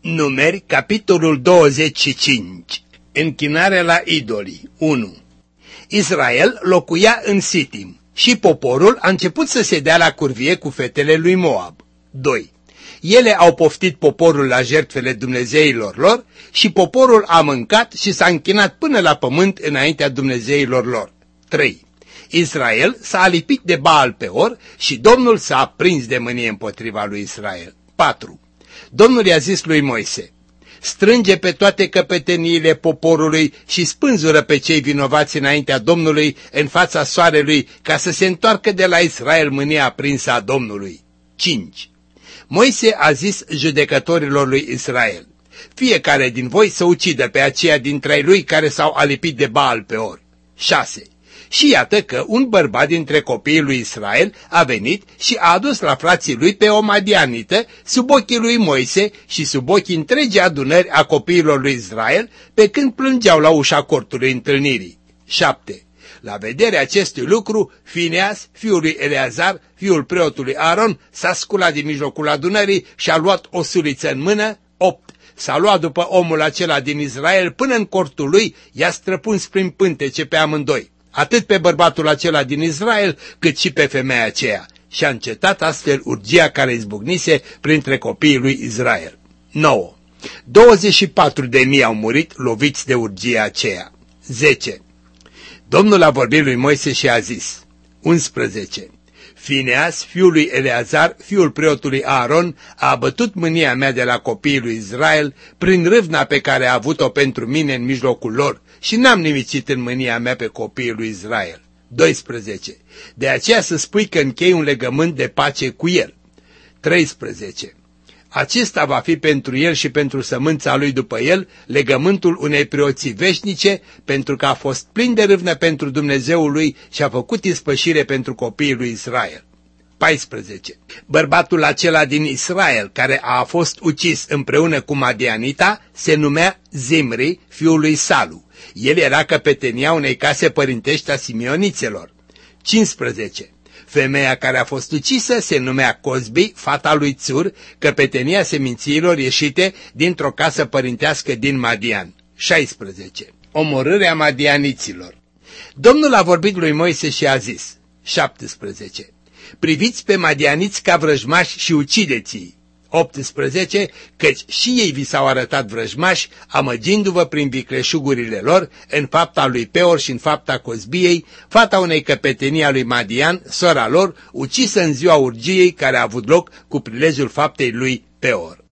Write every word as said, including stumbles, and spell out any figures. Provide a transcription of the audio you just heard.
Numeri, capitolul douăzeci și cinci. Închinarea la idolii. unu. Israel locuia în Sitim și poporul a început să se dea la curvie cu fetele lui Moab. doi. Ele au poftit poporul la jertfele dumnezeilor lor și poporul a mâncat și s-a închinat până la pământ înaintea dumnezeilor lor. trei. Israel s-a alipit de Baal Peor și Domnul s-a aprins de mânie împotriva lui Israel. patru. Domnul i-a zis lui Moise: strânge pe toate căpeteniile poporului și spânzură pe cei vinovați înaintea Domnului în fața soarelui, ca să se întoarcă de la Israel mânia aprinsă a Domnului. cinci. Moise a zis judecătorilor lui Israel: fiecare din voi să ucidă pe aceia dintre ai lui care s-au alipit de Baal Peor. șase. Și iată că un bărbat dintre copiii lui Israel a venit și a adus la frații lui pe o madianită sub ochii lui Moise și sub ochii întregii adunări a copiilor lui Israel, pe când plângeau la ușa cortului întâlnirii. șapte. La vederea acestui lucru, Fineas, fiul lui Eleazar, fiul preotului Aaron, s-a sculat din mijlocul adunării și a luat o suliță în mână. opt. S-a luat după omul acela din Israel până în cortul lui, i-a străpuns prin pântece pe amândoi, atât pe bărbatul acela din Israel, cât și pe femeia aceea. Și a încetat astfel urgia care izbucnise printre copiii lui Israel. nouă. douăzeci și patru de mii au murit loviți de urgia aceea. zece. Domnul a vorbit lui Moise și a zis. unsprezece. Fineas, fiul lui Eleazar, fiul preotului Aaron, a abătut mânia mea de la copiii lui Israel prin râvna pe care a avut-o pentru mine în mijlocul lor și n-am nimicit în mânia mea pe copiii lui Israel. doisprezece. De aceea să spui că închei un legământ de pace cu el. treisprezece. Acesta va fi pentru el și pentru sămânța lui după el legământul unei preoții veșnice, pentru că a fost plin de râvnă pentru Dumnezeul lui și a făcut ispășire pentru copiii lui Israel. paisprezece. Bărbatul acela din Israel care a fost ucis împreună cu Madianita se numea Zimri, fiul lui Salu. El era căpetenia unei case părintești a Simionițelor. cincisprezece. Femeia care a fost ucisă se numea Cozbi, fata lui Țur, căpetenia semințiilor ieșite dintr-o casă părintească din Madian. șaisprezece. Omorârea madianiților. Domnul a vorbit lui Moise și a zis. șaptesprezece. Priviți pe madianiți ca vrăjmași și ucideți-i. optsprezece. Căci și ei vi s-au arătat vrăjmași, amăgindu-vă prin vicleșugurile lor, în fapta lui Peor și în fapta Cozbiei, fata unei căpetenii a lui Madian, sora lor, ucisă în ziua urgiei care a avut loc cu prilejul faptei lui Peor.